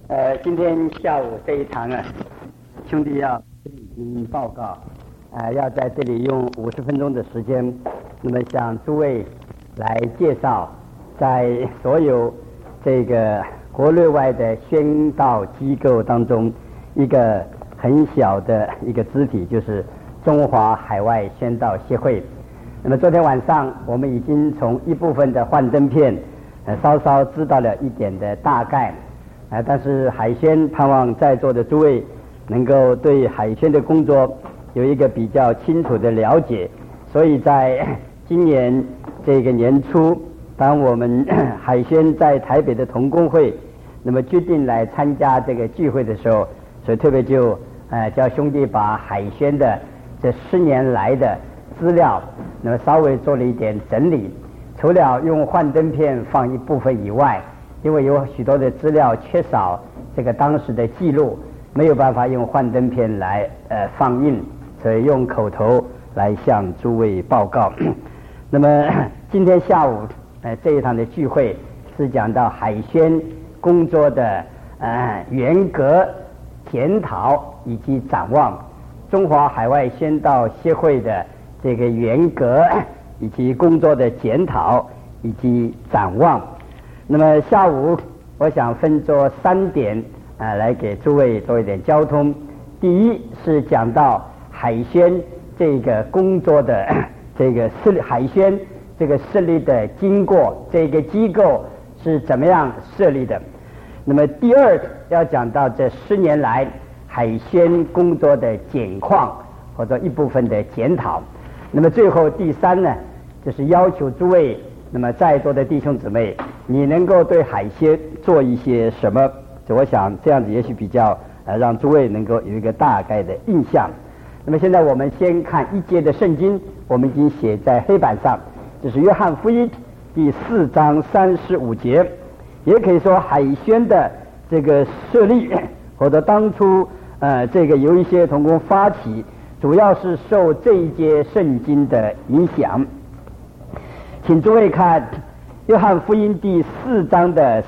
今天下午这一堂啊，兄弟要跟你报告，要在这里用50分钟的时间，那么向诸位来介绍，在所有这个国内外的宣道机构当中，一个很小的一个肢体，就是中华海外宣道协会。那么昨天晚上我们已经从一部分的幻灯片稍稍知道了一点的大概，但是海宣盼望在座的诸位能够对海宣的工作有一个比较清楚的了解。所以在今年这个年初，当我们海宣在台北的同工会那么决定来参加这个聚会的时候，所以特别就叫兄弟把海宣的这10年来的资料那么稍微做了一点整理，除了用幻灯片放一部分以外，因为有许多的资料缺少这个当时的记录，没有办法用幻灯片来放映，所以用口头来向诸位报告。那么今天下午这一场的聚会是讲到海宣工作的严格检讨以及展望，中华海外宣道协会的这个严格以及工作的检讨以及展望。那么下午我想分作3点来给诸位做一点交通。第一是讲到海宣这个工作的这个海宣这个设立的经过，这个机构是怎么样设立的。那么第二要讲到这10年来海宣工作的简况或者一部分的检讨。那么最后第3呢，就是要求诸位那么在座的弟兄姊妹，你能够对海宣做一些什么，我想这样子也许比较让诸位能够有一个大概的印象。那么现在我们先看一节的圣经，我们已经写在黑板上，这是约翰福音第4章35节，也可以说海宣的这个设立或者当初这个由一些同工发起，主要是受这一节圣经的影响。请诸位看约翰福音第4章的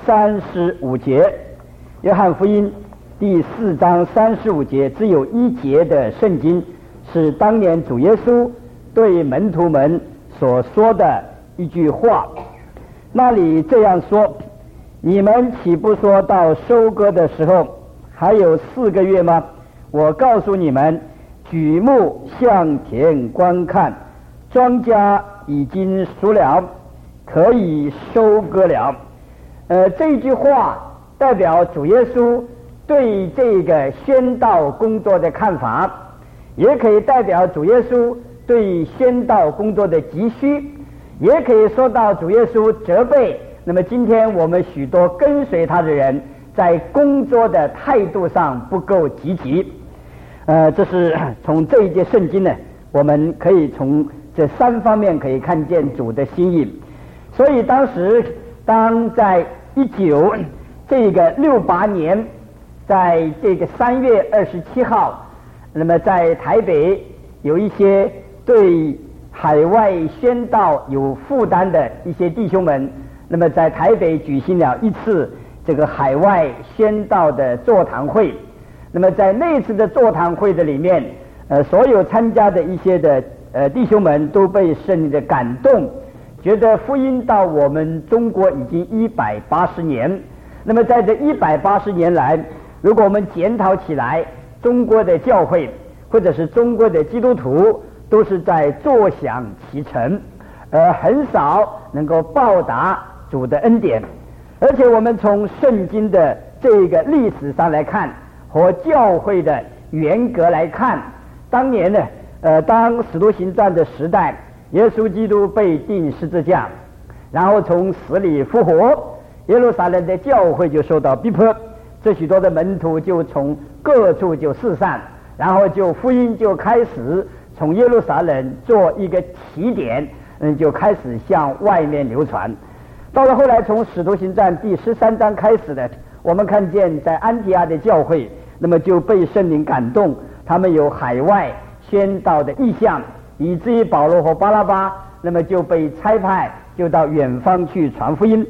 35节，约翰福音第4章35节只有1节的圣经，是当年主耶稣对门徒们所说的一句话。那里这样说：你们岂不说到收割的时候还有4个月吗？我告诉你们，举目向田观看，庄稼已经熟了，可以收割了。这句话代表主耶稣对这个宣道工作的看法，也可以代表主耶稣对宣道工作的急需，也可以说到主耶稣责备那么今天我们许多跟随他的人在工作的态度上不够积极。这是从这一节圣经呢，我们可以从这3方面可以看见主的心意。所以当时在1968年，在这个3月27号，那么在台北有一些对海外宣道有负担的一些弟兄们，那么在台北举行了一次这个海外宣道的座谈会。那么在那次的座谈会的里面，所有参加的一些的弟兄们都被圣灵的感动，觉得福音到我们中国已经180年。那么在这180年来，如果我们检讨起来，中国的教会或者是中国的基督徒都是在坐享其成，很少能够报答主的恩典。而且我们从圣经的这个历史上来看，和教会的严格来看，当年呢当使徒行传的时代，耶稣基督被钉十字架，然后从死里复活，耶路撒冷的教会就受到逼迫，这许多的门徒就从各处就四散，然后就福音就开始从耶路撒冷做一个起点，就开始向外面流传。到了后来从使徒行传第13章开始的，我们看见在安提阿的教会那么就被圣灵感动，他们有海外宣道的意向，以至于保罗和巴拉巴那么就被差派就到远方去传福音。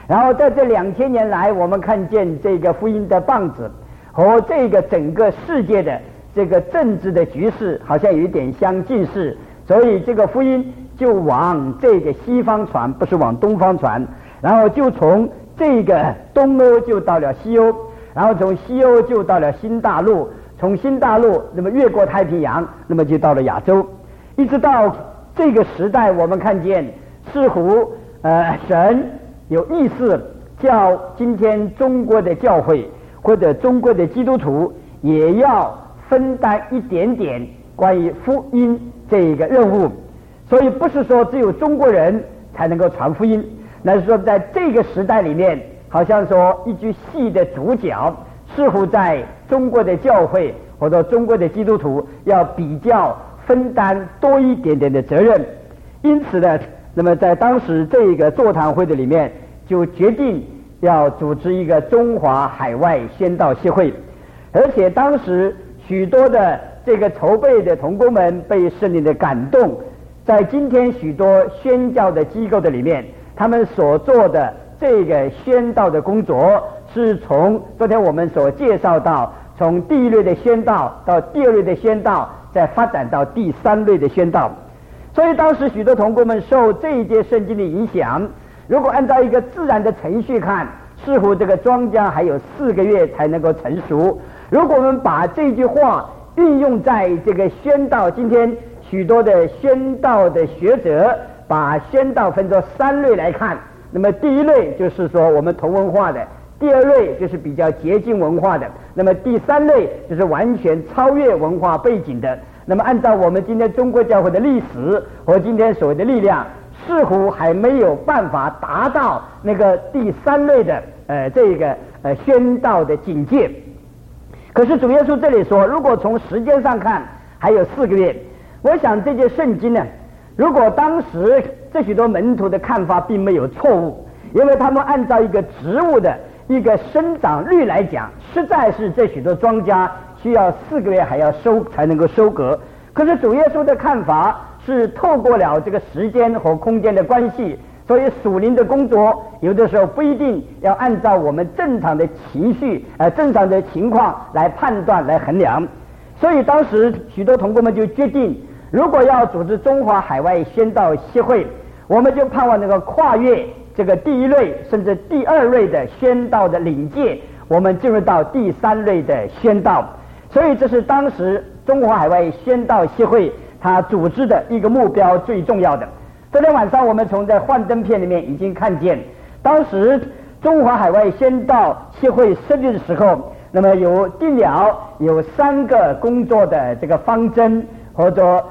然后在这2000年来，我们看见这个福音的棒子和这个整个世界的这个政治的局势好像有一点相近似，所以这个福音就往这个西方传，不是往东方传，然后就从这个东欧就到了西欧，然后从西欧就到了新大陆，从新大陆那么越过太平洋，那么就到了亚洲，一直到这个时代，我们看见似乎神有意思叫今天中国的教会或者中国的基督徒也要分担一点点关于福音这个任务，所以不是说只有中国人才能够传福音，那是说在这个时代里面，好像说一句戏的主角似乎在中国的教会或者中国的基督徒要比较分担多一点点的责任，因此呢，那么在当时这个座谈会的里面就决定要组织一个中华海外宣道协会，而且当时许多的这个筹备的同工们被圣灵的感动，在今天许多宣教的机构的里面，他们所做的这个宣道的工作是从昨天我们所介绍到，从第一类的宣道到第二类的宣道，再发展到第三类的宣道。所以当时许多同工们受这一节圣经的影响，如果按照一个自然的程序看，似乎这个庄稼还有4个月才能够成熟。如果我们把这句话运用在这个宣道，今天许多的宣道的学者把宣道分作3类来看，那么第一类就是说我们同文化的，第二类就是比较接近文化的，那么第三类就是完全超越文化背景的。那么按照我们今天中国教会的历史和今天所谓的力量，似乎还没有办法达到那个第三类的这个宣道的境界。可是主耶稣这里说，如果从时间上看还有4个月，我想这些圣经呢，如果当时这许多门徒的看法并没有错误，因为他们按照一个植物的一个生长率来讲，实在是这许多庄稼需要4个月还要才能够收割。可是主耶稣的看法是透过了这个时间和空间的关系，所以属灵的工作有的时候不一定要按照我们正常的情绪正常的情况来判断来衡量。所以当时许多同工们就决定，如果要组织中华海外宣道协会，我们就盼望能够跨越这个第一类甚至第二类的宣道的领界，我们进入到第三类的宣道。所以这是当时中华海外宣道协会它组织的一个目标最重要的。昨天晚上我们从在幻灯片里面已经看见，当时中华海外宣道协会设立的时候，那么定了有3个工作的这个方针，或者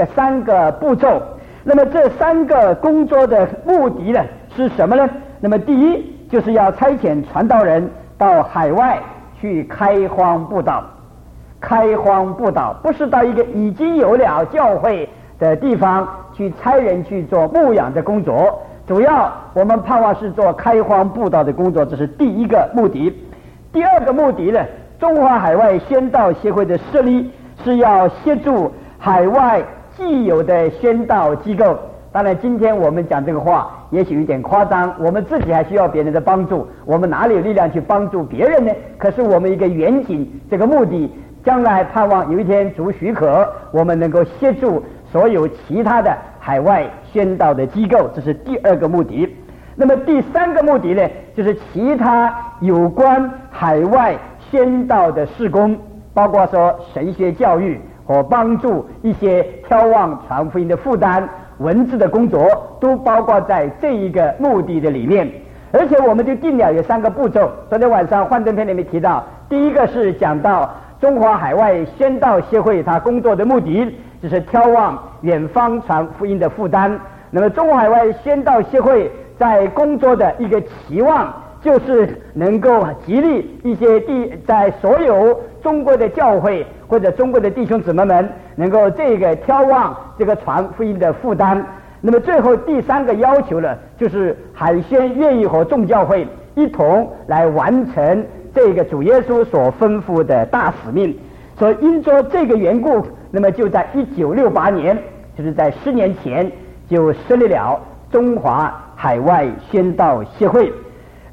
3个步骤。那么这3个工作的目的呢是什么呢？那么第一就是要差遣传道人到海外去开荒布道。开荒布道不是到一个已经有了教会的地方去差人去做牧养的工作，主要我们盼望是做开荒布道的工作，这是第一个目的。第二个目的呢，中华海外宣道协会的设立是要协助海外既有的宣道机构。当然今天我们讲这个话也许有点夸张，我们自己还需要别人的帮助，我们哪里有力量去帮助别人呢？可是我们一个远景，这个目的将来盼望有一天主许可，我们能够协助所有其他的海外宣道的机构，这是第二个目的。那么第3个目的呢，就是其他有关海外宣道的事工，包括说神学教育和帮助一些眺望传福音的负担，文字的工作都包括在这一个目的的里面。而且我们就定了有3个步骤。昨天晚上幻灯片里面提到，第一个是讲到中华海外宣道协会它工作的目的，就是眺望远方传福音的负担。那么中华海外宣道协会在工作的一个期望，就是能够激励一些在所有中国的教会或者中国的弟兄姊妹们能够眺望这个传福音的负担。那么最后第3个要求呢，就是海宣愿意和众教会一同来完成这个主耶稣所吩咐的大使命。所以因着这个缘故，那么就在1968年，就是在10年前就设立了中华海外宣道协会。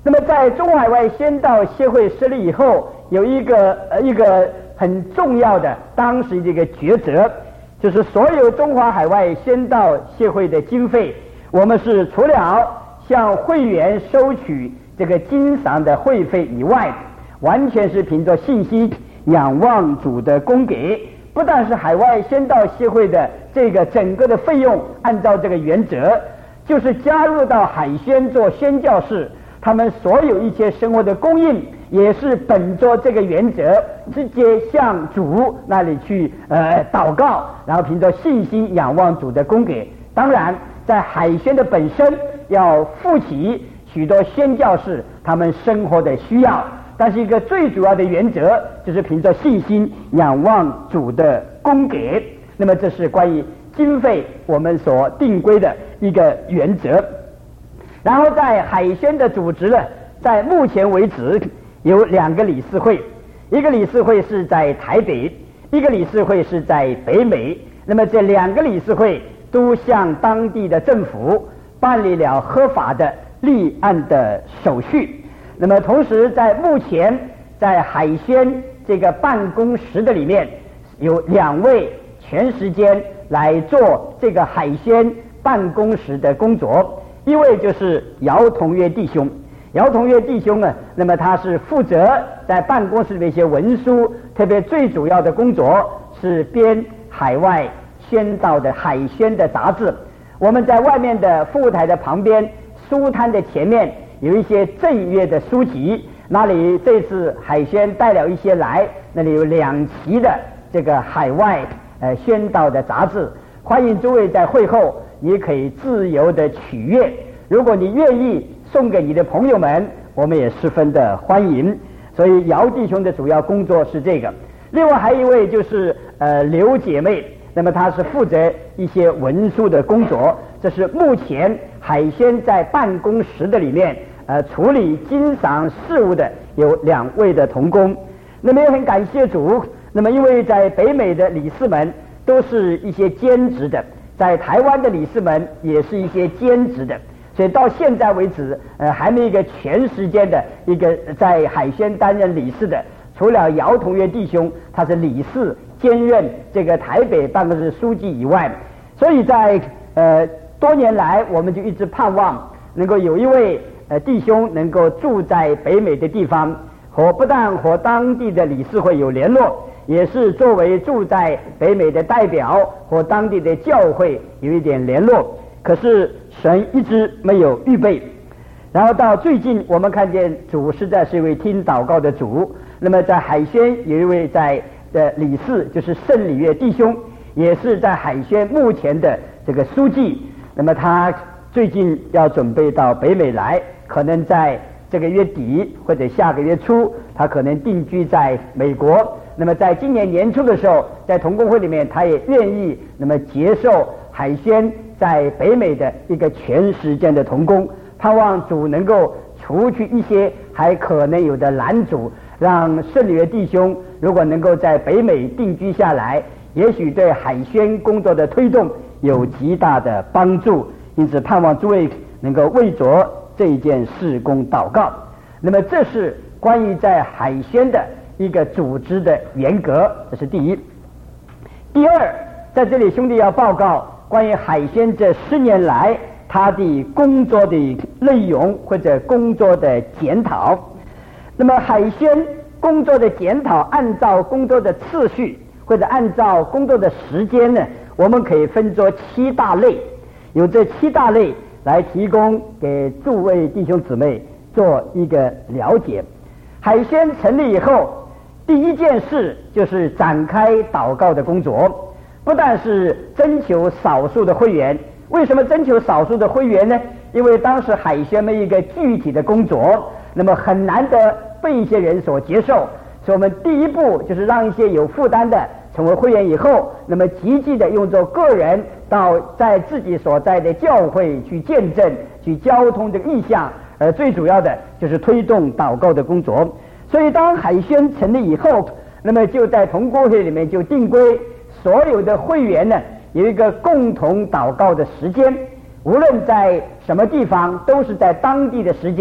那么在中华海外宣道协会设立以后，有一个很重要的当时的一个抉择，就是所有中华海外宣道协会的经费，我们是除了向会员收取这个经常的会费以外，完全是凭着信心仰望主的供给。不但是海外宣道协会的这个整个的费用按照这个原则，就是加入到海宣做宣教士，他们所有一切生活的供应也是本着这个原则，直接向主那里去祷告，然后凭着信心仰望主的供给。当然在海宣的本身要负起许多宣教士他们生活的需要，但是一个最主要的原则就是凭着信心仰望主的供给。那么这是关于经费我们所定规的一个原则。然后在海宣的组织呢，在目前为止有2个理事会，一个理事会是在台北，一个理事会是在北美。那么这2个理事会都向当地的政府办理了合法的立案的手续。那么同时在目前在海宣这个办公室的里面有2位全时间来做这个海宣办公室的工作，一位就是姚同岳弟兄。姚同岳弟兄呢，那么他是负责在办公室的一些文书，特别最主要的工作是编海外宣道的海宣的杂志。我们在外面的服务台的旁边书摊的前面有一些正月的书籍，那里这次海宣带了一些来，那里有2期的这个海外宣道的杂志，欢迎诸位在会后你可以自由的取阅，如果你愿意送给你的朋友们，我们也十分的欢迎。所以姚弟兄的主要工作是这个。另外还有一位就是刘姐妹，那么她是负责一些文书的工作。这是目前海宣在办公室的里面处理经常事务的有2位的同工。那么也很感谢主，那么因为在北美的理事们都是一些兼职的，在台湾的理事们也是一些兼职的，所以到现在为止还没有一个全时间的一个在海宣担任理事的，除了姚同岳弟兄他是理事兼任这个台北办公室书记以外，所以在多年来我们就一直盼望能够有一位弟兄能够住在北美的地方，不但和当地的理事会有联络，也是作为住在北美的代表和当地的教会有一点联络。可是神一直没有预备，然后到最近我们看见主实在是一位听祷告的主。那么在海宣有一位在理事，就是圣礼月弟兄，也是在海宣目前的这个书记。那么他最近要准备到北美来，可能在这个月底或者下个月初他可能定居在美国。那么在今年年初的时候，在同工会里面他也愿意那么接受海宣在北美的一个全时间的同工，盼望主能够除去一些还可能有的拦阻，让圣礼月弟兄如果能够在北美定居下来，也许对海宣工作的推动有极大的帮助。因此盼望诸位能够为着这一件事工祷告。那么这是关于在海宣的一个组织的严格，这是第一。第二，在这里兄弟要报告关于海宣这10年来他的工作的内容或者工作的检讨。那么海宣工作的检讨按照工作的次序或者按照工作的时间呢，我们可以分作7大类，有这7大类来提供给诸位弟兄姊妹做一个了解。海宣成立以后，第一件事就是展开祷告的工作，不但是征求少数的会员。为什么征求少数的会员呢？因为当时海宣没有一个具体的工作，那么很难得被一些人所接受，所以我们第一步就是让一些有负担的成为会员以后，那么积极的用作个人到在自己所在的教会去见证，去交通这个意向，最主要的就是推动祷告的工作。所以当海宣成立以后，那么就在同工会里面就定规，所有的会员呢有一个共同祷告的时间，无论在什么地方都是在当地的时间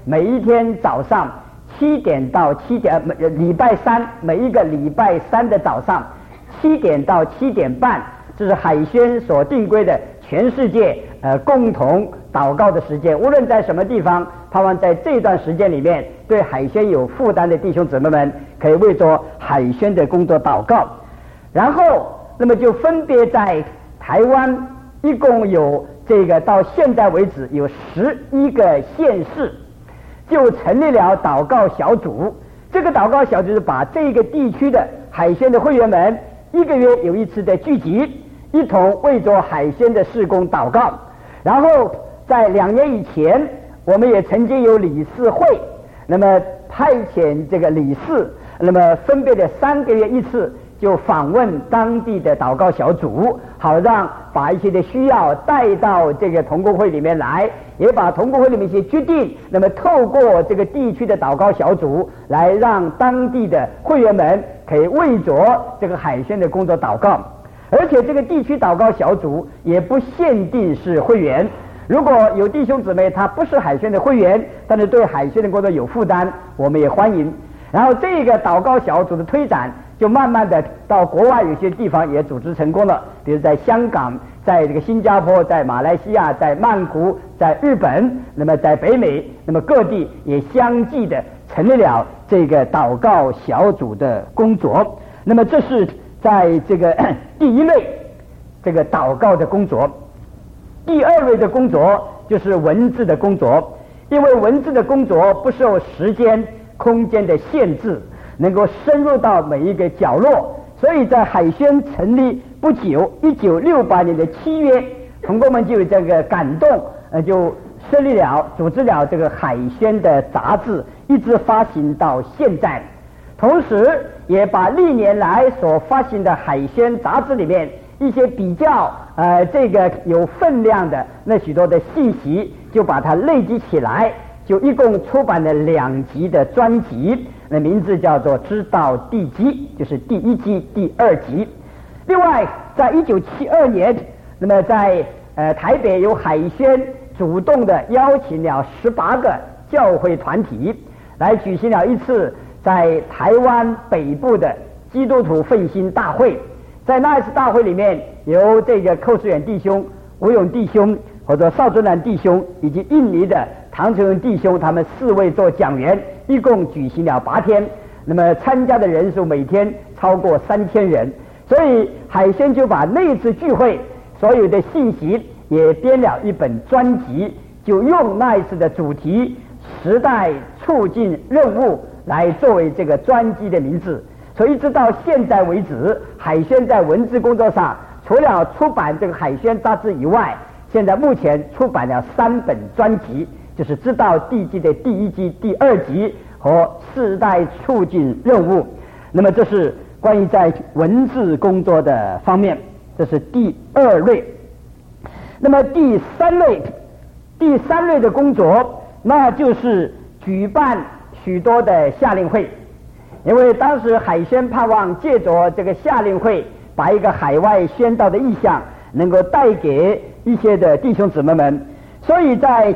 每一天早上7点到7点，礼拜三每一个礼拜三的早上7点到7点半，这是海宣所定规的全世界共同祷告的时间。无论在什么地方，盼望在这段时间里面，对海宣有负担的弟兄姊妹们，可以为着海宣的工作祷告。然后，那么就分别在台湾，一共有这个到现在为止有11个县市，就成立了祷告小组。这个祷告小组是把这个地区的海宣的会员们1个月有一次的聚集，一同为着海宣的事工祷告。然后在2年以前，我们也曾经有理事会，那么派遣这个理事，那么分别的3个月一次，就访问当地的祷告小组，好让把一些的需要带到这个同工会里面来，也把同工会里面一些决定，那么透过这个地区的祷告小组，来让当地的会员们可以为着这个海宣的工作祷告。而且这个地区祷告小组也不限定是会员，如果有弟兄姊妹他不是海宣的会员，但是对海宣的工作有负担，我们也欢迎。然后这个祷告小组的推展就慢慢的到国外有些地方也组织成功了，比如在香港，在这个新加坡，在马来西亚，在曼谷，在日本，那么在北美，那么各地也相继的成立了这个祷告小组的工作。那么这是在这个第一类这个祷告的工作。第2类的工作就是文字的工作，因为文字的工作不受时间空间的限制，能够深入到每一个角落，所以在海宣成立不久，1968年的7月，同工们就有这个感动，就设立了组织了这个海宣的杂志，一直发行到现在。同时也把历年来所发行的海宣杂志里面一些比较这个有分量的那许多的信息，就把它累积起来，就一共出版了2集的专辑，那名字叫做知道地基，就是第1集第2集。另外在1972年，那么在台北有海宣主动的邀请了18个教会团体来举行了一次在台湾北部的基督徒奋兴大会。在那一次大会里面，由这个寇世远弟兄、吴勇弟兄或者邵尊南弟兄以及印尼的唐成文弟兄，他们4位做讲员，一共举行了8天，那么参加的人数每天超过3000人。所以海宣就把那次聚会所有的信息也编了一本专辑，就用那一次的主题时代促进任务来作为这个专辑的名字。所以一直到现在为止，海宣在文字工作上除了出版这个海宣杂志以外，现在目前出版了3本专辑，就是知道地基的第1集第2集和世代促进任务。那么这是关于在文字工作的方面，这是第2类。那么第3类的工作，那就是举办许多的夏令会。因为当时海宣盼望借着这个夏令会，把一个海外宣道的意向能够带给一些的弟兄姊妹们，所以在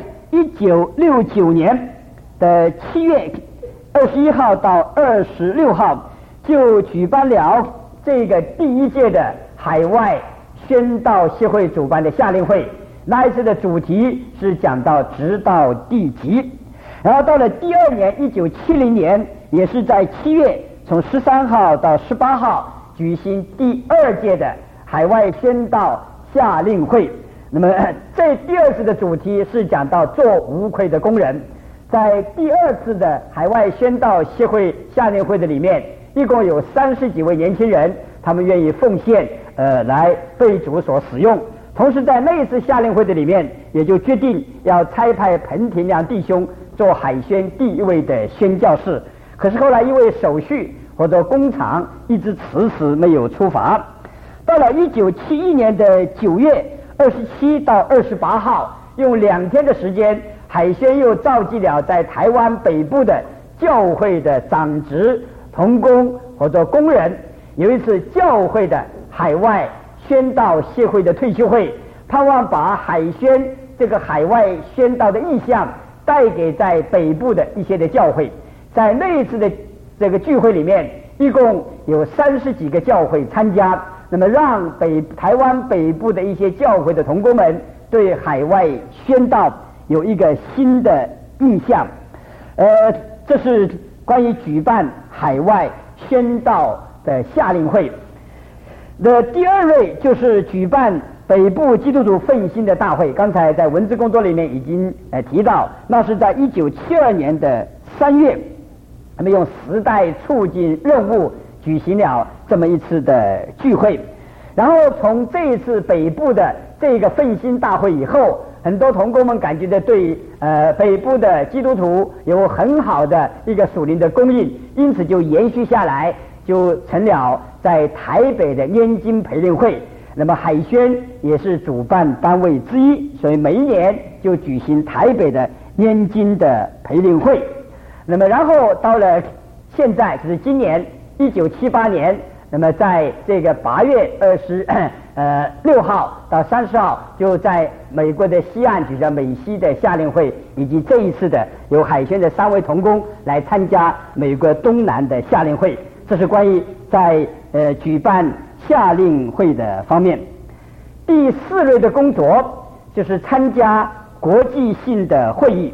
1969年的7月21号到26号就举办了这个第1届的海外宣道协会主办的夏令会。那一次的主题是讲到直到地极。然后到了第2年1970年，也是在7月从13号到18号举行第2届的海外宣道夏令会。那么这第2次的主题是讲到做无愧的工人。在第2次的海外宣道协会夏令会的里面，一共有30几位年轻人，他们愿意奉献来被主所使用。同时在那一次夏令会的里面，也就决定要差派彭廷亮弟兄做海宣第1位的宣教士。可是后来因为手续或者工厂一直迟迟没有出发。到了1971年的9月27到28号，用2天的时间，海宣又召集了在台湾北部的教会的长职、同工或者工人，有一次教会的海外宣道协会的退休会，盼望把海宣这个海外宣道的意向带给在北部的一些的教会。在那一次的这个聚会里面，一共有30几个教会参加，那么让台湾北部的一些教会的同工们对海外宣道有一个新的印象。这是关于举办海外宣道的夏令会。的第二类就是举办北部基督徒奋兴的大会。刚才在文字工作里面已经提到，那是在1972年的3月，他们用时代促进任务举行了这么一次的聚会。然后从这一次北部的这个奋兴大会以后，很多同工们感觉到对北部的基督徒有很好的一个属灵的供应，因此就延续下来，就成了在台北的拈经培灵会。那么海宣也是主办单位之一，所以每一年就举行台北的拈经的培灵会。那么然后到了现在，就是今年1978年，那么在这个8月26号到30号，就在美国的西岸举行美西的夏令会，以及这一次的由海宣的3位同工来参加美国东南的夏令会。这是关于在举办夏令会的方面。第4类的工作就是参加国际性的会议。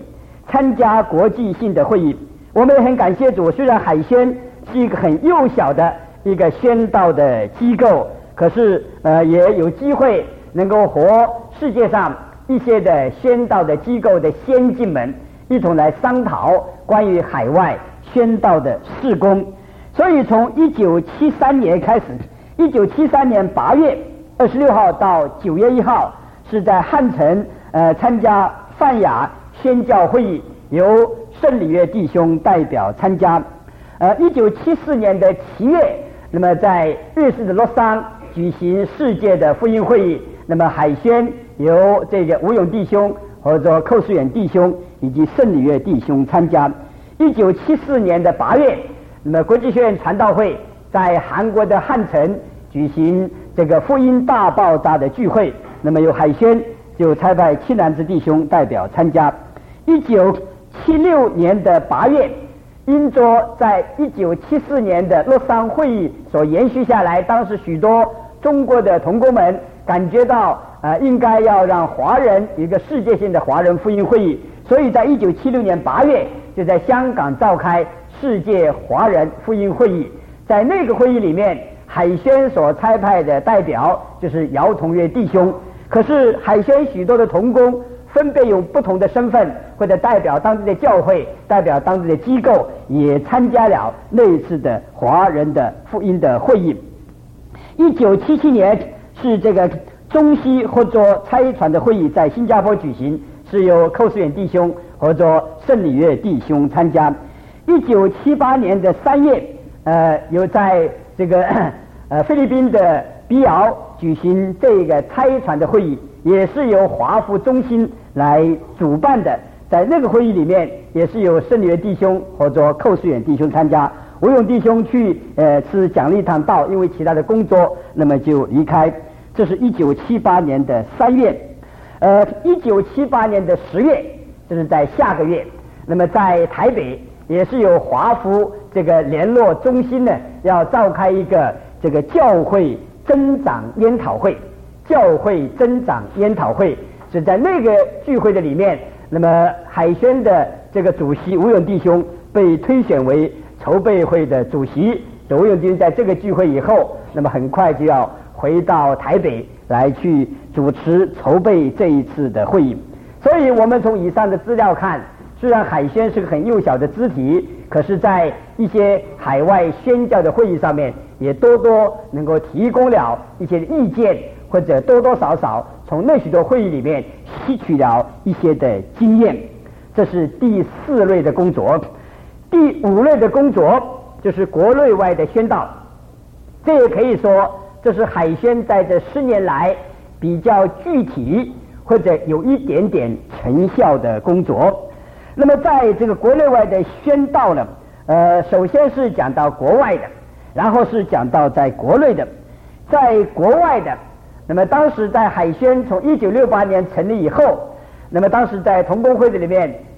我们也很感谢主，虽然海宣是一个很幼小的一个宣道的机构，可是也有机会能够和世界上一些的宣道的机构的先进们一同来商讨关于海外宣道的事工。所以从1973年开始，1973年8月26号到9月1号是在汉城参加泛亚宣教会议，由圣礼约弟兄代表参加。1974年的7月，那么在瑞士的洛桑举行世界的福音会议，那么海宣由这个吴勇弟兄或者寇世远弟兄以及圣礼约弟兄参加。1974年的8月，那么国际学院传道会在韩国的汉城举行这个福音大爆炸的聚会，那么由海宣就差派七男子弟兄代表参加。1976年的8月，因着在1974年的洛桑会议所延续下来，当时许多中国的同工们感觉到应该要让华人有一个世界性的华人福音会议，所以在1976年8月就在香港召开世界华人福音会议。在那个会议里面，海宣所差派的代表就是姚同岳弟兄，可是海宣许多的同工分别有不同的身份，或者代表当地的教会，代表当地的机构，也参加了那一次的华人的福音的会议。1977年是这个中西合作差传的会议在新加坡举行，是由寇世远弟兄或者圣礼约弟兄参加。1978年的3月，有在这个菲律宾的比瑶举行这个差传的会议，也是由华福中心来主办的。在那个会议里面，也是由圣礼约弟兄或者寇世远弟兄参加。吴勇弟兄去是讲了一堂道，因为其他的工作，那么就离开。这是1978年的3月。1978年的10月，就是在下个月，那么在台北也是有华福这个联络中心呢，要召开一个这个教会增长研讨会。是在那个聚会的里面，那么海宣的这个主席吴勇弟兄被推选为筹备会的主席。吴勇弟兄在这个聚会以后，那么很快就要回到台北来去主持筹备这一次的会议。所以我们从以上的资料看，虽然海宣是个很幼小的肢体，可是在一些海外宣教的会议上面，也多多能够提供了一些意见，或者多多少少从那许多会议里面吸取了一些的经验。这是第4类的工作。第5类的工作就是国内外的宣道。这也可以说这是海宣在这10年来比较具体或者有一点点成效的工作。那么在这个国内外的宣道呢，首先是讲到国外的，然后是讲到在国内的。在国外的，那么当时在海宣从1968年成立以后，那么当时在同工会的里面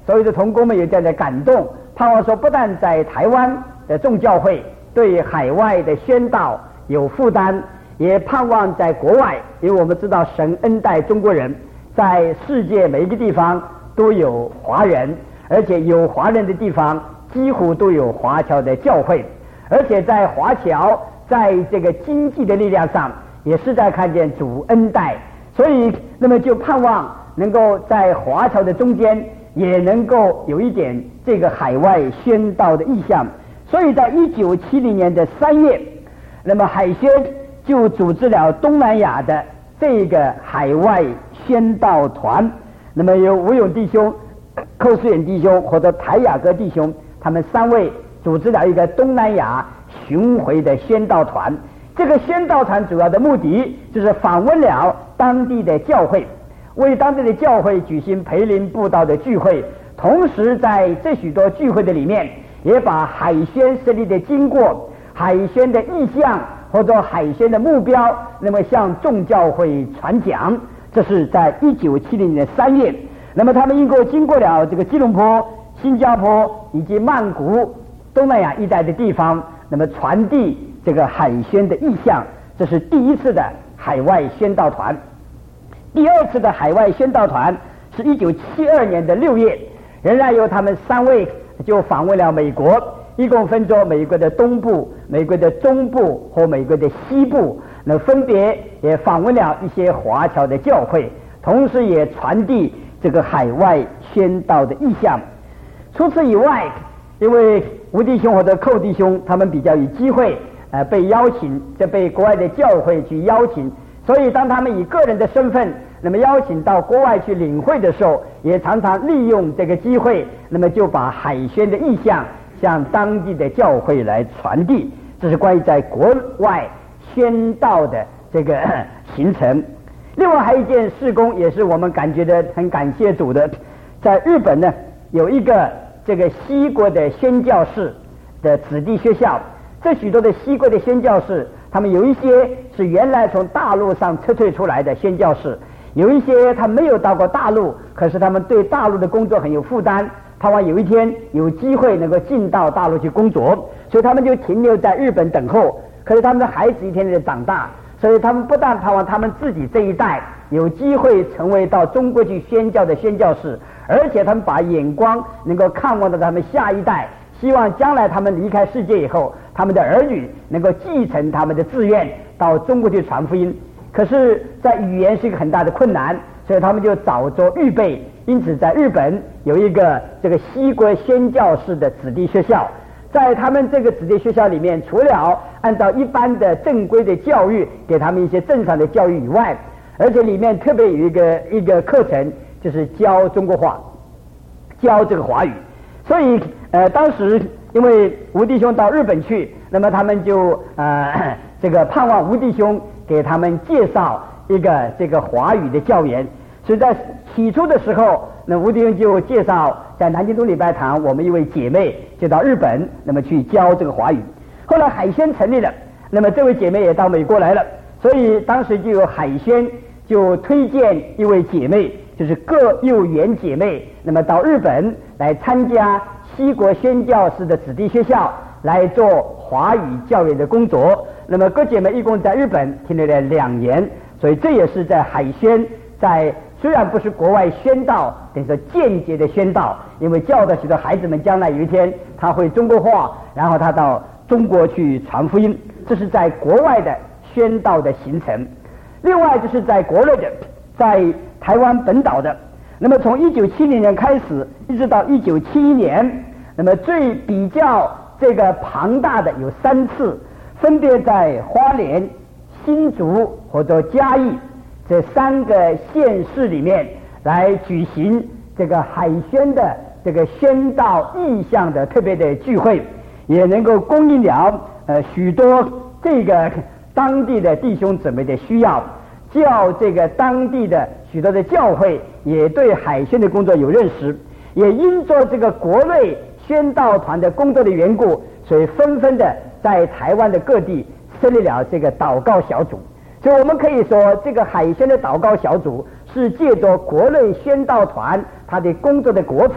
所有的同工们有这样的感动，盼望说不但在台湾的众教会对海外的宣道有负担，也盼望在国外，因为我们知道神恩待中国人，在世界每一个地方都有华人，而且有华人的地方几乎都有华侨的教会，而且在华侨在这个经济的力量上也是在看见主恩待，所以那么就盼望能够在华侨的中间也能够有一点这个海外宣道的意向。所以在1970年的3月，那么海宣就组织了东南亚的这个海外宣道团，那么由吴勇弟兄、寇世远弟兄或者台雅各弟兄，他们3位组织了一个东南亚巡回的宣道团。这个宣道团主要的目的就是访问了当地的教会，为当地的教会举行培灵布道的聚会，同时在这许多聚会的里面，也把海宣设立的经过、海宣的意向或者海宣的目标，那么向众教会传讲。这是在1970年3月，那么他们经过了这个吉隆坡、新加坡以及曼谷东南亚一带的地方，那么传递这个海宣的意向。这是第一次的海外宣道团。第二次的海外宣道团是1972年的6月，仍然由他们3位就访问了美国，一共分作美国的东部、美国的中部和美国的西部，那分别也访问了一些华侨的教会，同时也传递这个海外宣道的意向。除此以外，因为吴弟兄或者寇弟兄他们比较有机会被邀请，就被国外的教会去邀请，所以当他们以个人的身份那么邀请到国外去领会的时候，也常常利用这个机会，那么就把海宣的意向向当地的教会来传递。这是关于在国外宣道的这个行程。另外还有一件事工，也是我们感觉的很感谢主的，在日本呢有一个这个西国的宣教士的子弟学校。这许多的西国的宣教士，他们有一些是原来从大陆上撤退出来的宣教士，有一些他没有到过大陆，可是他们对大陆的工作很有负担，盼望有一天有机会能够进到大陆去工作，所以他们就停留在日本等候。可是他们的孩子一天天长大，所以他们不但盼望他们自己这一代有机会成为到中国去宣教的宣教士，而且他们把眼光能够看望到他们下一代，希望将来他们离开世界以后，他们的儿女能够继承他们的志愿到中国去传福音。可是在语言是一个很大的困难，所以他们就早做预备，因此在日本有一个这个西国宣教士的子弟学校。在他们这个子弟学校里面，除了按照一般的正规的教育给他们一些正常的教育以外，而且里面特别有一个课程，就是教中国话，教这个华语。所以当时因为吴弟兄到日本去，那么他们就这个盼望吴弟兄给他们介绍一个这个华语的教员。所以在起初的时候，那吴弟兄就介绍在南京东礼拜堂我们一位姐妹就到日本，那么去教这个华语。后来海宣成立了，那么这位姐妹也到美国来了，所以当时就有海宣就推荐一位姐妹，就是各幼园姐妹，那么到日本来参加西国宣教士的子弟学校，来做华语教员的工作。那么各姐妹一共在日本停留了2年，所以这也是在海宣在虽然不是国外宣道，等于说间接的宣道，因为教导许多孩子们将来有一天他会中国话，然后他到中国去传福音，这是在国外的宣道的行程。另外就是在国内的，在台湾本岛的，那么从1970年开始一直到1971年，那么最比较这个庞大的有3次，分别在花莲、新竹或者嘉义这3个县市里面来举行这个海宣的这个宣道意向的特别的聚会，也能够供应了许多这个当地的弟兄姊妹的需要，叫这个当地的许多的教会也对海宣的工作有认识，也因着这个国内宣道团的工作的缘故，所以纷纷的在台湾的各地设立了这个祷告小组。所以我们可以说，这个海宣的祷告小组是借着国内宣道团他的工作的果子，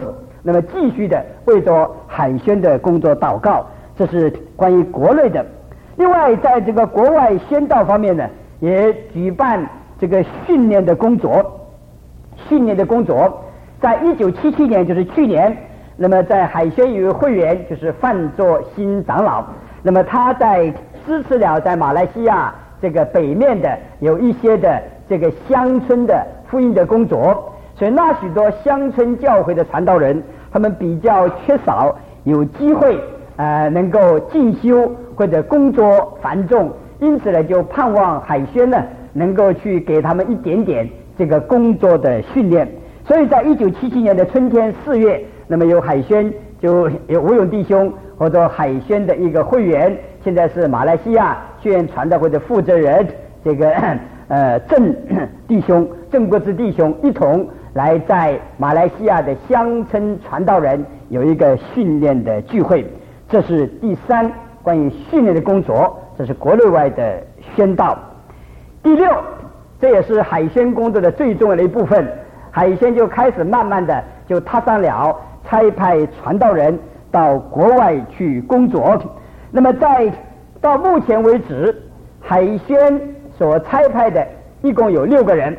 那么继续的为着海宣的工作祷告。这是关于国内的。另外在这个国外宣道方面呢，也举办这个训练的工作。在1977年，就是去年，那么在海宣有一位会员就是范作新长老，那么他在支持了在马来西亚这个北面的有一些的这个乡村的福音的工作，所以那许多乡村教会的传道人，他们比较缺少有机会能够进修或者工作繁重，因此呢就盼望海宣呢能够去给他们一点点这个工作的训练。所以在1977年的春天4月，那么有海宣就有吴勇弟兄或者海宣的一个会员，现在是马来西亚宣言传道会的负责人，这个郑国志弟兄一同来在马来西亚的乡村传道人有一个训练的聚会。这是第3关于训练的工作，这是国内外的宣道。第6，这也是海宣工作的最重要的一部分，海宣就开始慢慢的就踏上了差派传道人到国外去工作。那么到目前为止，海宣所差派的一共有6个人。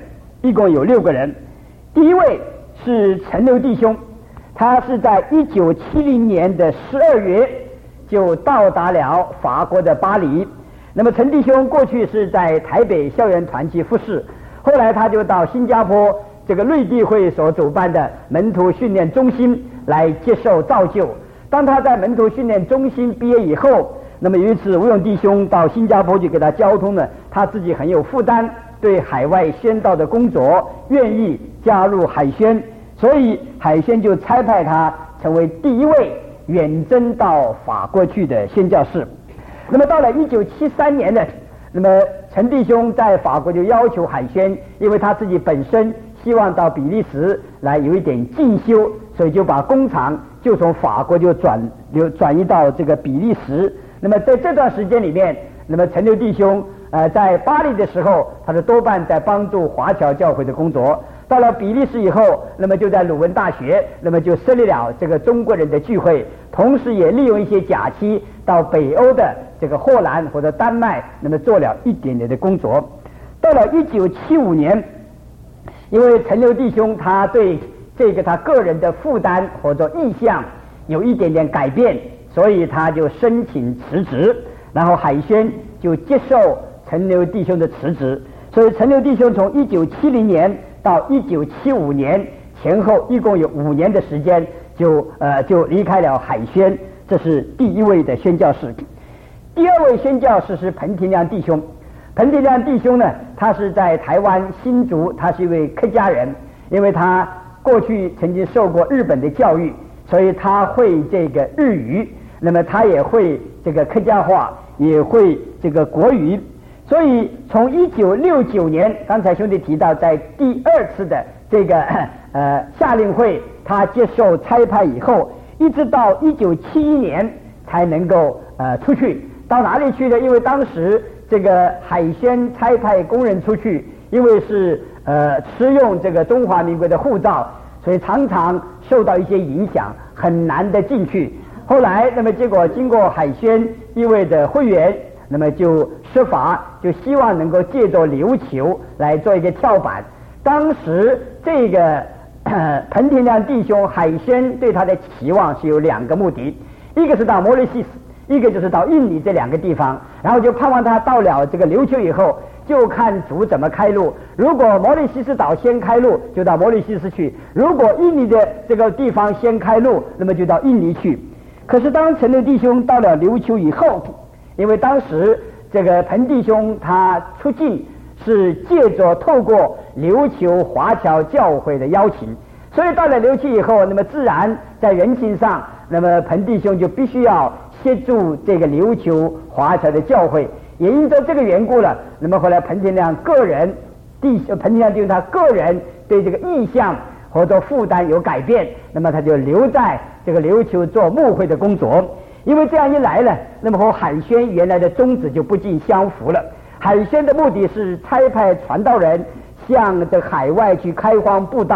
第一位是陈留弟兄，他是在1970年的12月就到达了法国的巴黎。那么陈弟兄过去是在台北校园团契服侍，后来他就到新加坡这个瑞地会所主办的门徒训练中心来接受造就。当他在门徒训练中心毕业以后，那么有一次吴勇弟兄到新加坡去给他交通呢，他自己很有负担，对海外宣道的工作愿意加入海宣，所以海宣就差派他成为第一位远征到法国去的宣教士。那么到了1973年呢，那么陈弟兄在法国就要求海宣，因为他自己本身希望到比利时来有一点进修，所以就把工厂就从法国就转移到这个比利时。那么在这段时间里面，那么陈留弟兄在巴黎的时候，他是多半在帮助华侨教会的工作。到了比利时以后，那么就在鲁汶大学，那么就设立了这个中国人的聚会，同时也利用一些假期到北欧的这个荷兰或者丹麦，那么做了一点点的工作。到了1975年，因为陈留弟兄他对这个他个人的负担或者意向有一点点改变，所以他就申请辞职，然后海宣就接受陈留弟兄的辞职。所以陈留弟兄从1970年到1975年前后一共有5年的时间就离开了海宣。这是第一位的宣教士。第2位宣教士是彭廷亮弟兄。彭廷亮弟兄呢，他是在台湾新竹，他是一位客家人，因为他过去曾经受过日本的教育，所以他会这个日语，那么他也会这个客家话，也会这个国语。所以从1969年，刚才兄弟提到在第2次的这个夏令会他接受差派以后，一直到1971年才能够出去。到哪里去呢？因为当时这个海宣差派工人出去，因为是持用这个中华民国的护照，所以常常受到一些影响，很难的进去。后来那么结果经过海宣一位的会员，那么就设法就希望能够借着琉球来做一个跳板。当时这个彭廷亮弟兄海宣对他的期望是有2个目的，一个是到摩里西斯，一个就是到印尼这2个地方，然后就盼望他到了这个琉球以后，就看主怎么开路。如果摩里西斯岛先开路，就到摩里西斯去；如果印尼的这个地方先开路，那么就到印尼去。可是当陈留弟兄到了琉球以后，因为当时这个彭弟兄他出境是借着透过琉球华侨教会的邀请，所以到了琉球以后，那么自然在人情上，那么彭弟兄就必须要协助这个琉球华侨的教会。也因着这个缘故了，那么后来彭廷亮弟兄他个人对这个意向或者负担有改变，那么他就留在这个琉球做牧会的工作。因为这样一来呢，那么和海宣原来的宗旨就不尽相符了。海宣的目的是差派传道人向这海外去开荒布道，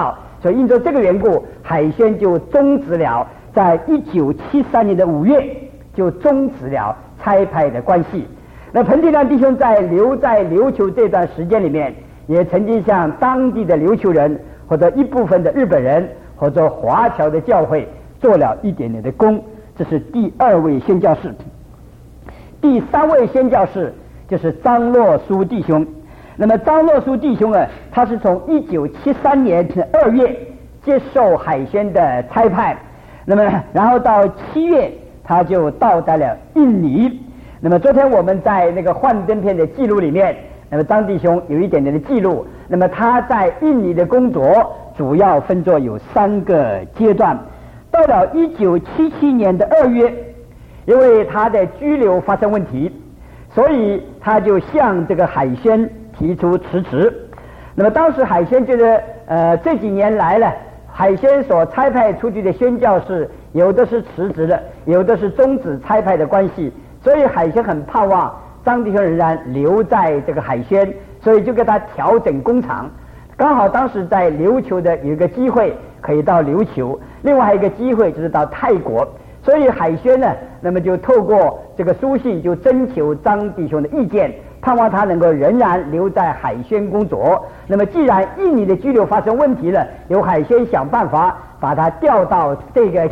所以因着这个缘故，海宣就终止了，在1973年的5月就终止了差派的关系。那彭定亮弟兄留在琉球这段时间里面，也曾经向当地的琉球人或者一部分的日本人或者华侨的教会做了一点点的工。这是第2位宣教士。第3位宣教士就是张洛书弟兄。那么张洛书弟兄他是从1973年2月接受海宣的差派，那么然后到7月他就到达了印尼。那么昨天我们在那个幻灯片的记录里面，那么张弟兄有一点点的记录。那么他在印尼的工作主要分作有3个阶段。到了1977年的2月，因为他的居留发生问题，所以他就向这个海宣提出辞职。那么当时海宣觉得这几年来了，海宣所差派出去的宣教士有的是辞职的，有的是终止差派的关系，所以海宣很盼望张弟兄仍然留在这个海宣，所以就给他调整工厂。刚好当时在琉球的有一个机会可以到琉球，另外还有一个机会就是到泰国，所以海宣呢，那么就透过这个书信就征求张弟兄的意见，盼望他能够仍然留在海宣工作。那么既然印尼的居留发生问题了，由海宣想办法把他调到这个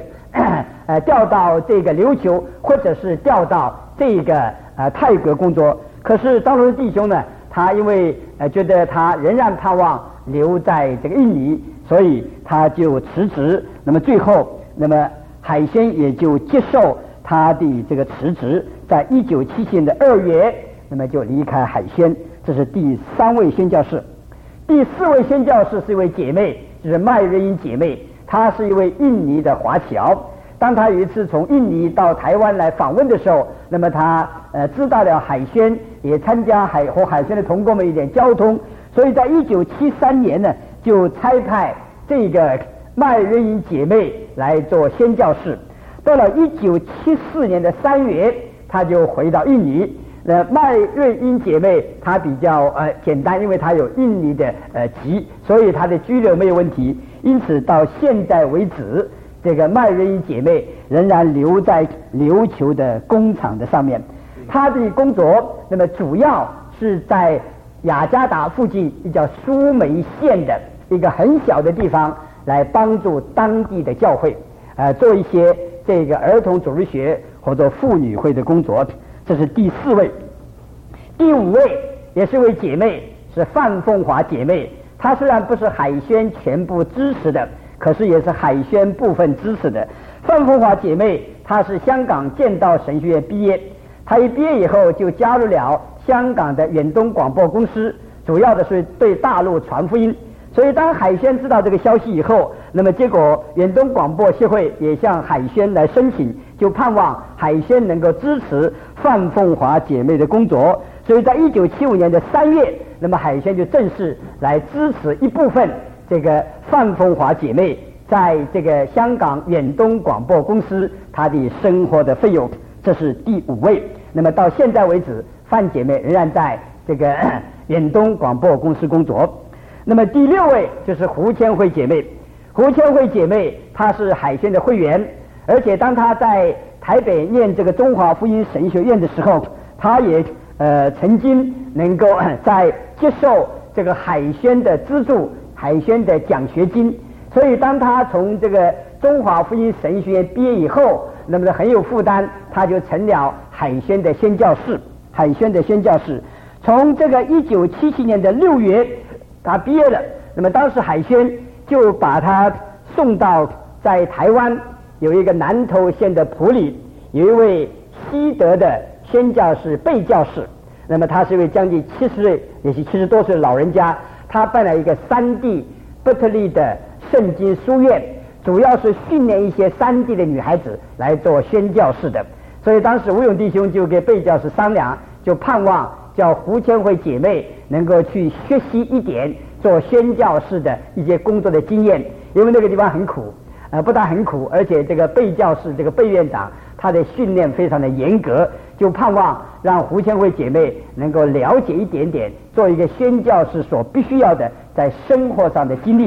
琉球，或者是调到这个泰国工作。可是张罗弟兄呢，他因为觉得他仍然盼望留在这个印尼，所以他就辞职。那么最后，那么海宣也就接受他的这个辞职，在1977年的2月，那么就离开海宣。这是第3位宣教士。第4位宣教士是一位姐妹，就是麦瑞英姐妹，她是一位印尼的华侨。当她有一次从印尼到台湾来访问的时候，那么她知道了海宣，也参加和海宣的同工们一点交通，所以在1973年呢，就差派这个麦瑞英姐妹来做宣教士。到了1974年的3月，她就回到印尼。麦瑞英姐妹她比较简单，因为她有印尼的籍，所以她的居留没有问题。因此到现在为止，这个麦瑞英姐妹仍然留在琉球的工厂的上面。她的工作那么主要是在雅加达附近一叫苏梅县的一个很小的地方，来帮助当地的教会做一些这个儿童主日学或者妇女会的工作。这是第4位。第5位也是位姐妹，是范凤华姐妹。她虽然不是海宣全部支持的，可是也是海宣部分支持的。范凤华姐妹她是香港剑道神学院毕业，她一毕业以后就加入了香港的远东广播公司，主要的是对大陆传福音。所以当海宣知道这个消息以后，那么结果远东广播协会也向海宣来申请，就盼望海宣能够支持范凤华姐妹的工作。所以在1975年的3月，那么海宣就正式来支持一部分这个范凤华姐妹在这个香港远东广播公司她的生活的费用。这是第5位。那么到现在为止，范姐妹仍然在这个远东广播公司工作。那么第6位就是胡千惠姐妹。胡千惠姐妹她是海宣的会员，而且当她在台北念这个中华福音神学院的时候，她也曾经能够在接受这个海宣的资助，海宣的奖学金。所以当她从这个中华福音神学院毕业以后，那么很有负担，她就成了海宣的宣教士。海宣的宣教士从这个1977年的6月他毕业了，那么当时海宣就把他送到在台湾有一个南投县的埔里，有一位西德的宣教士贝教士。那么他是一位将近70岁也是70多岁的老人家，他办了一个3地伯特利的圣经书院，主要是训练一些3地的女孩子来做宣教士的。所以当时吴勇弟兄就跟贝教士商量，就盼望叫胡千惠姐妹能够去学习一点做宣教士的一些工作的经验，因为那个地方很苦，不但很苦，而且这个贝教士这个贝院长他的训练非常的严格，就盼望让胡千惠姐妹能够了解一点点做一个宣教士所必须要的在生活上的经历。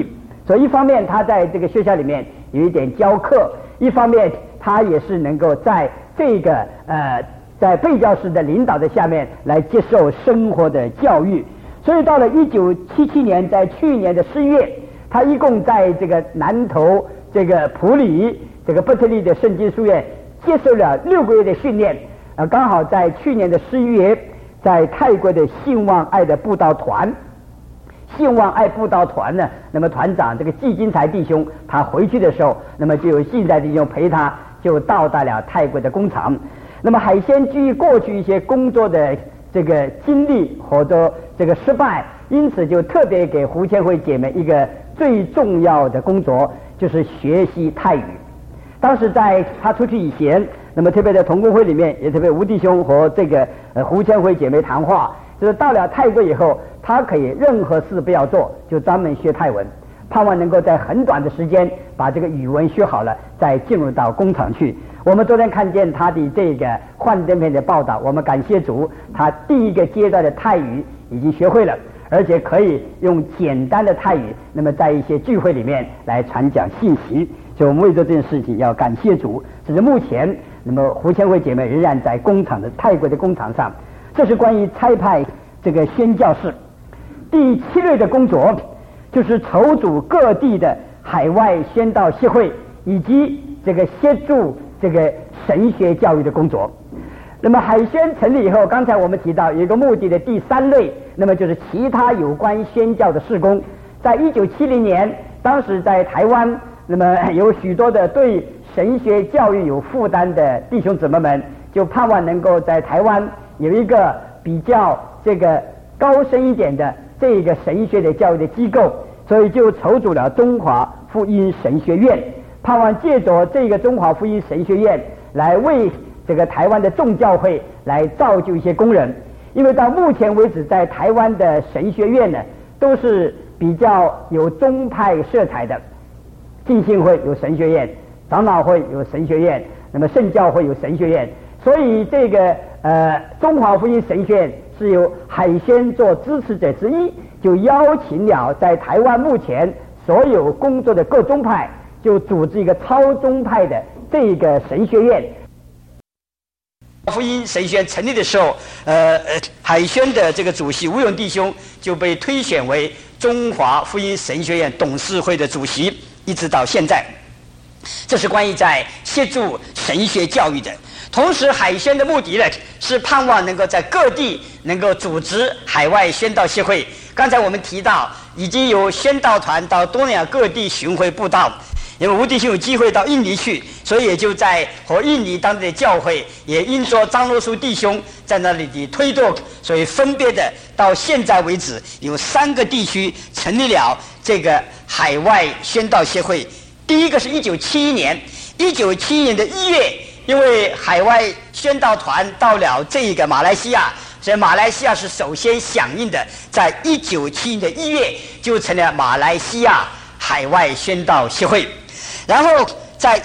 所以一方面他在这个学校里面有一点教课，一方面他也是能够在这个在贝教师的领导的下面来接受生活的教育。所以到了1977年，在去年的10月，他一共在这个南投这个普里这个伯特利的圣经书院接受了6个月的训练。刚好在去年的11月，在泰国的信望爱的布道团，信望爱布道团呢，那么团长这个季金才弟兄，他回去的时候，那么就有信才弟兄陪他，就到达了泰国的工厂。那么海鲜基于过去一些工作的这个经历或者这个失败，因此就特别给胡千惠姐妹一个最重要的工作，就是学习泰语。当时在他出去以前，那么特别在同工会里面，也特别吴弟兄和这个胡千惠姐妹谈话，就是到了泰国以后，他可以任何事不要做，就专门学泰文，盼望能够在很短的时间把这个语文学好了，再进入到工厂去。我们昨天看见他的这个幻灯片的报道，我们感谢主，他第一个阶段的泰语已经学会了，而且可以用简单的泰语，那么在一些聚会里面来传讲信息。所以我们为这件事情要感谢主。只是目前，那么胡千惠姐妹仍然在工厂的泰国的工厂上。这是关于差派这个宣教士。第7类的工作就是筹组各地的海外宣道协会，以及这个协助这个神学教育的工作。那么海宣成立以后，刚才我们提到有一个目的的第3类，那么就是其他有关宣教的事工。在1970年，当时在台湾，那么有许多的对神学教育有负担的弟兄姊妹们，就盼望能够在台湾有一个比较这个高深一点的这个神学的教育的机构，所以就筹组了中华福音神学院，盼望借着这个中华福音神学院来为这个台湾的众教会来造就一些工人。因为到目前为止，在台湾的神学院呢，都是比较有宗派色彩的，浸信会有神学院，长老会有神学院，那么圣教会有神学院，所以这个中华福音神学院是由海宣做支持者之一，就邀请了在台湾目前所有工作的各宗派，就组织一个超宗派的这个神学院。福音神学院成立的时候，海宣的这个主席吴勇弟兄就被推选为中华福音神学院董事会的主席，一直到现在。这是关于在协助神学教育的。同时海宣的目的呢，是盼望能够在各地能够组织海外宣道协会。刚才我们提到已经有宣道团到东南亚各地巡回布道，因为吴弟兄有机会到印尼去，所以也就在和印尼当地的教会也因着张罗书弟兄在那里的推动，所以分别的到现在为止有3个地区成立了这个海外宣道协会。第一个是1971年，1971年的1月，因为海外宣道团到了这个马来西亚，所以马来西亚是首先响应的，在1971年的1月就成了马来西亚海外宣道协会。然后在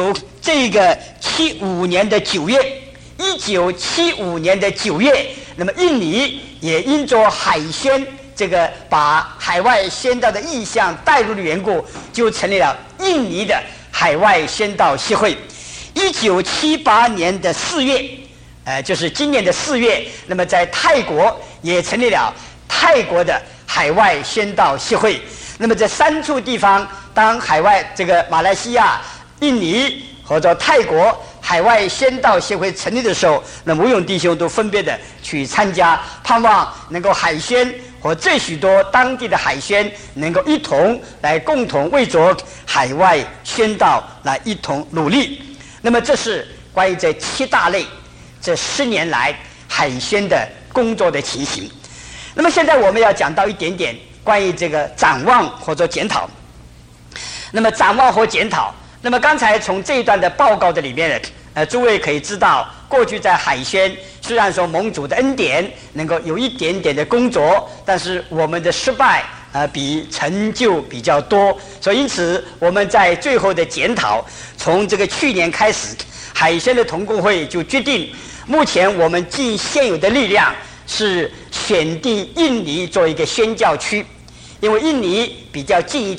1975年的9月，那么印尼也因着海宣这个把海外宣道的意向带入的缘故，就成立了印尼的海外宣道协会。1978年的4月，就是今年的4月，那么在泰国也成立了泰国的海外宣道协会。那么这3处地方，当海外这个马来西亚、印尼或者泰国海外宣道协会成立的时候，那么吴勇弟兄都分别的去参加，盼望能够海宣和这许多当地的海宣能够一同来共同为着海外宣道来一同努力。那么这是关于这7大类这10年来海宣的工作的情形。那么现在我们要讲到一点点关于这个展望或者检讨。那么展望和检讨，那么刚才从这一段的报告的里面诸位可以知道，过去在海宣虽然说蒙主的恩典能够有一点点的工作，但是我们的失败比成就比较多，所以因此我们在最后的检讨，从这个去年开始，海宣的同工会就决定，目前我们尽现有的力量是选定印尼做一个宣教区，因为印尼比较近一点，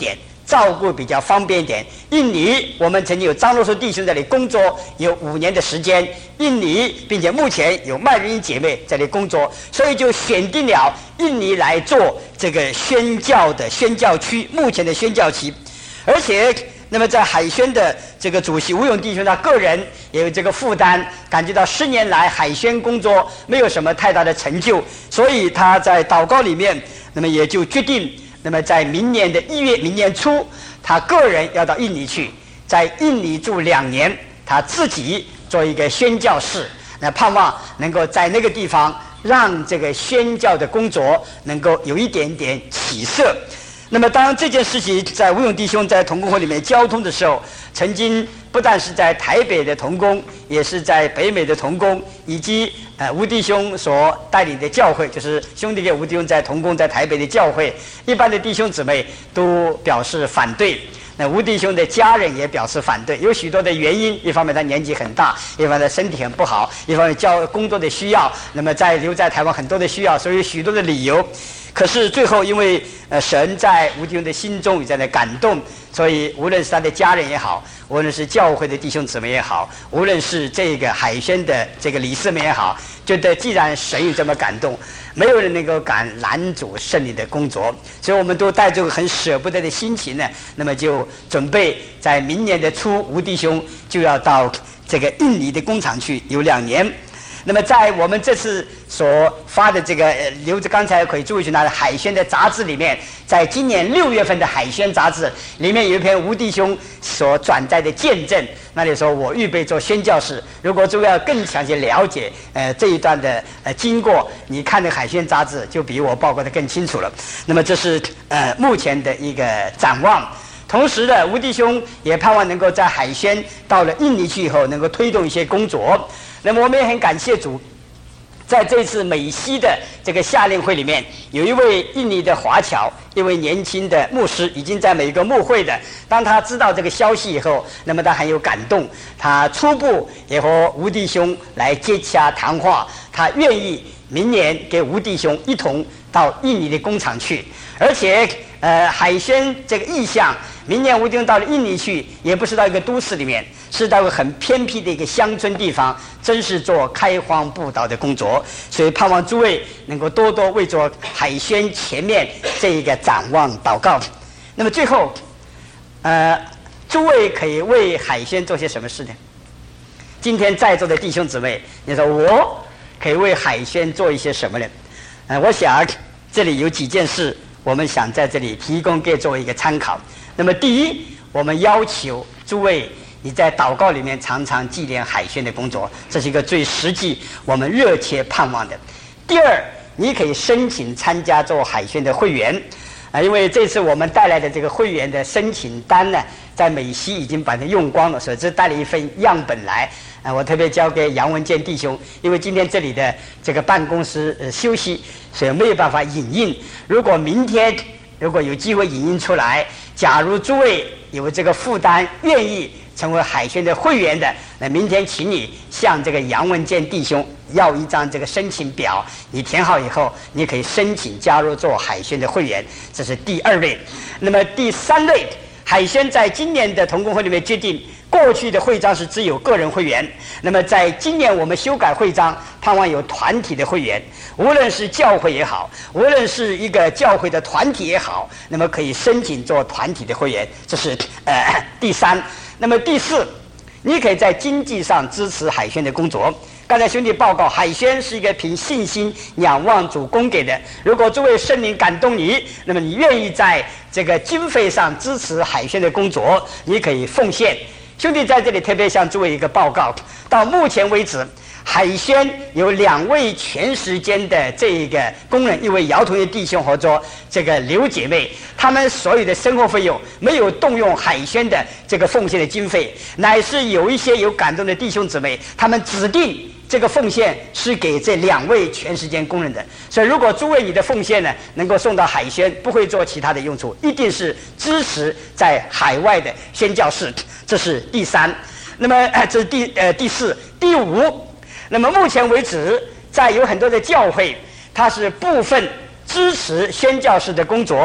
照顾比较方便一点。印尼我们曾经有张罗书弟兄在这里工作有5年的时间，印尼并且目前有麦瑞英姐妹在这里工作，所以就选定了印尼来做这个宣教的宣教区，目前的宣教期。而且那么在海宣的这个主席吴勇弟兄他个人也有这个负担，感觉到10年来海宣工作没有什么太大的成就，所以他在祷告里面那么也就决定，那么在明年的1月，明年初他个人要到印尼去，在印尼住2年，他自己做一个宣教士，那盼望能够在那个地方让这个宣教的工作能够有一点点起色。那么当然这件事情在吴勇弟兄在同工会里面交通的时候，曾经不但是在台北的同工，也是在北美的同工，以及吴弟兄所带领的教会，就是兄弟跟吴弟兄在同工在台北的教会，一般的弟兄姊妹都表示反对。那吴弟兄的家人也表示反对，有许多的原因，一方面他年纪很大，一方面他身体很不好，一方面工作的需要，那么留在台湾很多的需要，所以有许多的理由。可是最后因为神在吴弟兄的心中有这样的感动，所以无论是他的家人也好，无论是教会的弟兄姊妹也好，无论是这个海宣的这个理事们也好，觉得既然神有这么感动，没有人能够敢拦阻圣灵的工作，所以我们都带着很舍不得的心情呢，那么就准备在明年的初，吴弟兄就要到这个印尼的工厂去有2年。那么在我们这次所发的这个留着刚才可以注意去拿的海宣的杂志里面，在今年6月份的海宣杂志里面有一篇吴弟兄所转载的见证，那里说我预备做宣教士，如果诸位要更详细了解这一段的经过，你看的海宣杂志就比我报告的更清楚了。那么这是目前的一个展望。同时的吴弟兄也盼望能够在海宣到了印尼去以后能够推动一些工作。那么我们也很感谢主，在这次美西的这个夏令会里面，有一位印尼的华侨，一位年轻的牧师，已经在每个牧会的，当他知道这个消息以后，那么他很有感动，他初步也和吴弟兄来接洽谈话，他愿意明年给吴弟兄一同到印尼的工厂去，而且海宣这个意向，明年吴弟兄到了印尼去，也不是到一个都市里面，是到一个很偏僻的一个乡村地方，真是做开荒布道的工作。所以盼望诸位能够多多为做海宣前面这一个展望祷告。那么最后诸位可以为海宣做些什么事呢？今天在座的弟兄姊妹，你说我可以为海宣做一些什么呢？我想这里有几件事我们想在这里提供给作为一个参考。那么第一，我们要求诸位你在祷告里面常常纪念海宣的工作，这是一个最实际我们热切盼望的。第二，你可以申请参加做海宣的会员，因为这次我们带来的这个会员的申请单呢，在美西已经把它用光了，所以只带了一份样本来。我特别交给杨文健弟兄，因为今天这里的这个办公室休息，所以没有办法影印。如果明天如果有机会影印出来，假如诸位有这个负担，愿意成为海宣的会员的，那明天请你向这个杨文健弟兄要一张这个申请表，你填好以后，你可以申请加入做海宣的会员，这是第2类。那么第3类，海宣在今年的同工会里面决定，过去的会章是只有个人会员，那么在今年我们修改会章，盼望有团体的会员，无论是教会也好，无论是一个教会的团体也好，那么可以申请做团体的会员，这是第3。那么第4，你可以在经济上支持海宣的工作。刚才兄弟报告，海宣是一个凭信心仰望主供给的。如果诸位圣灵感动你，那么你愿意在这个经费上支持海宣的工作，你可以奉献。兄弟在这里特别向诸位一个报告，到目前为止，海宣有2位全时间的这一个工人，一位姚同学弟兄和做这个刘姐妹，他们所有的生活费用没有动用海宣的这个奉献的经费，乃是有一些有感动的弟兄姊妹，他们指定这个奉献是给这2位全时间工人的。所以如果诸位你的奉献呢能够送到海宣，不会做其他的用处，一定是支持在海外的宣教士，这是第3。那么这是第4。第5，那么目前为止在有很多的教会，它是部分支持宣教士的工作，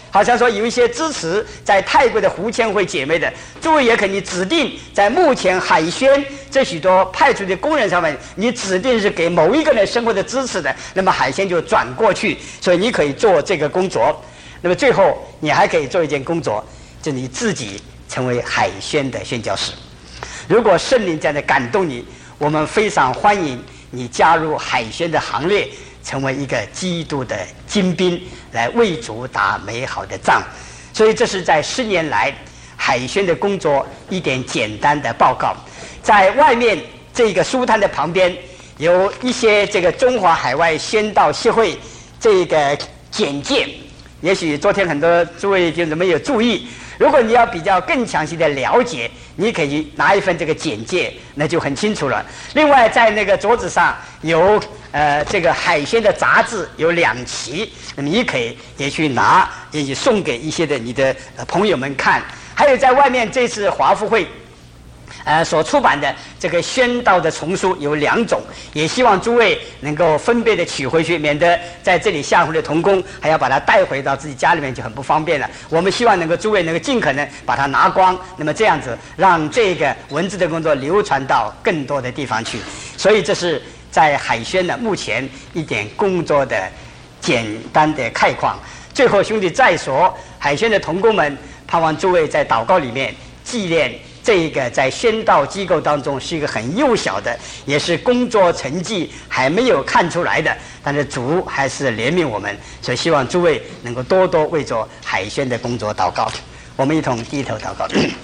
好像说有一些支持在泰国的胡千惠姐妹的，诸位也可以指定在目前海宣这许多派出的工人上面，你指定是给某一个人生活的支持的，那么海宣就转过去，所以你可以做这个工作。那么最后你还可以做一件工作，就是你自己成为海宣的宣教士。如果圣灵这样的感动你，我们非常欢迎你加入海宣的行列，成为一个基督的精兵，来为主打美好的仗。所以这是在10年来海宣的工作一点简单的报告。在外面这个书摊的旁边有一些这个中华海外宣道协会这个简介，也许昨天很多诸位弟兄没有注意，如果你要比较更详细的了解，你可以拿一份这个简介，那就很清楚了。另外在那个桌子上有这个海宣的杂志有2期，那么你可以也去拿，也去送给一些的你的朋友们看。还有在外面这次华福会所出版的这个宣道的丛书有2种，也希望诸位能够分别的取回去，免得在这里下回的同工还要把它带回到自己家里面就很不方便了。我们希望能够诸位能够尽可能把它拿光，那么这样子让这个文字的工作流传到更多的地方去。所以这是在海宣的目前一点工作的简单的概况。最后兄弟再说，海宣的同工们，盼望诸位在祷告里面纪念这个在宣道机构当中是一个很幼小的，也是工作成绩还没有看出来的，但是主还是怜悯我们，所以希望诸位能够多多为着海宣的工作祷告。我们一同低头祷告。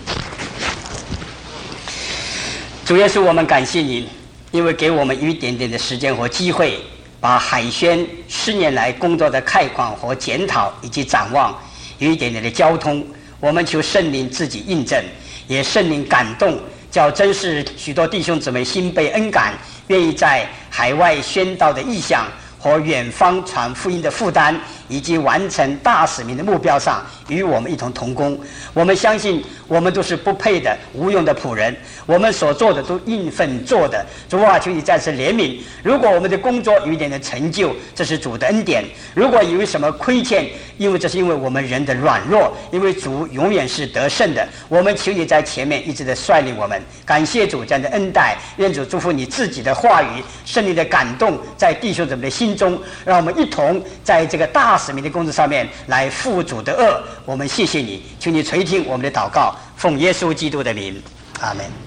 主耶稣，我们感谢你，因为给我们一点点的时间和机会，把海宣10年来工作的概况和检讨以及展望有一点点的交通。我们求圣灵自己印证，也圣灵感动，叫真是许多弟兄姊妹心被恩感，愿意在海外宣道的意向和远方传福音的负担，以及完成大使命的目标上与我们一同同工。我们相信我们都是不配的无用的仆人，我们所做的都应份做的。主啊，求你再次怜悯，如果我们的工作有一点的成就，这是主的恩典；如果有什么亏欠，这是因为我们人的软弱，因为主永远是得胜的。我们求你在前面一直的率领我们，感谢主这样的恩待，愿主祝福你自己的话语，圣灵的感动在弟兄姊妹的心中，让我们一同在这个大使命的工作上面来负主的恶。我们谢谢你，求你垂听我们的祷告，奉耶稣基督的名，阿们。